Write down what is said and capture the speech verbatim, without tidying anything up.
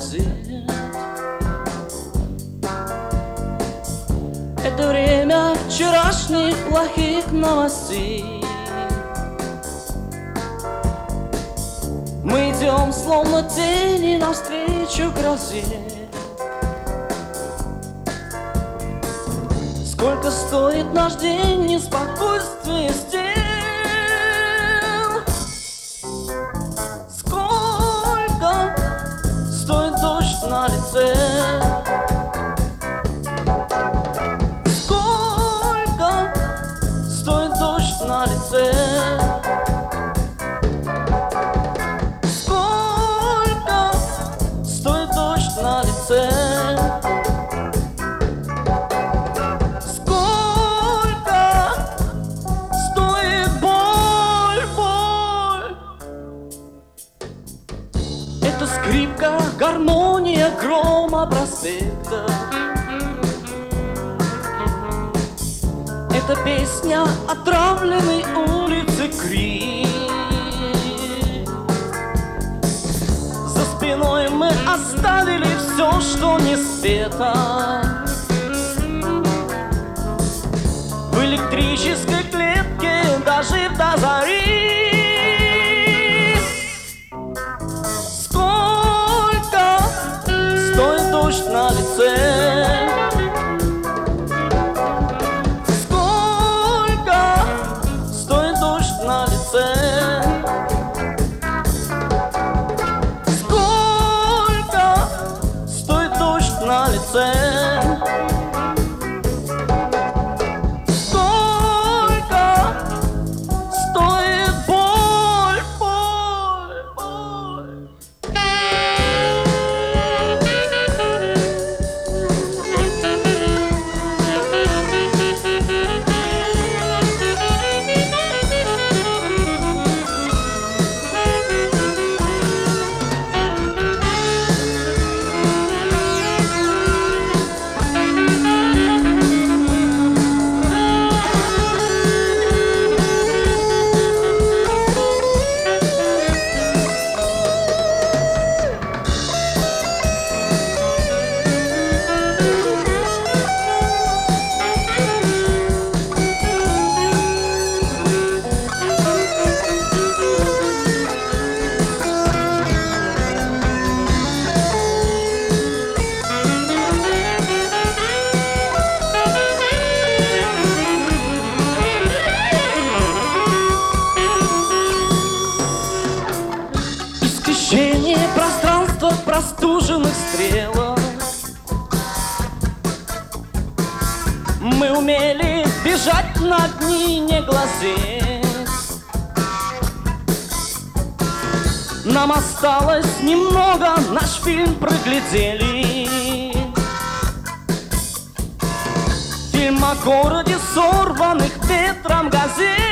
газет. Это время вчерашних плохих новостей. Мы идем, словно тени, навстречу грозе. Сколько стоит наш день неспокойствия стен? Сколько стоит дождь на лице? Сколько стоит дождь на лице? Сколько стоит дождь на лице? Это скрипка, гармония грома проспекта. Это песня отравленной улицы, крик. За спиной мы оставили все, что не спето. В электрической клетке дожив до зари. Дождь на лице. Сколько стоит дождь на лице? Сколько стоит дождь на лице? Сколько стоит боль, боль, боль? Исчезновение пространства простуженных стрелок. Мы умели бежать на дни, не глазеть. Нам осталось немного, наш фильм проглядели. Фильм о городе, сорванных ветром газет.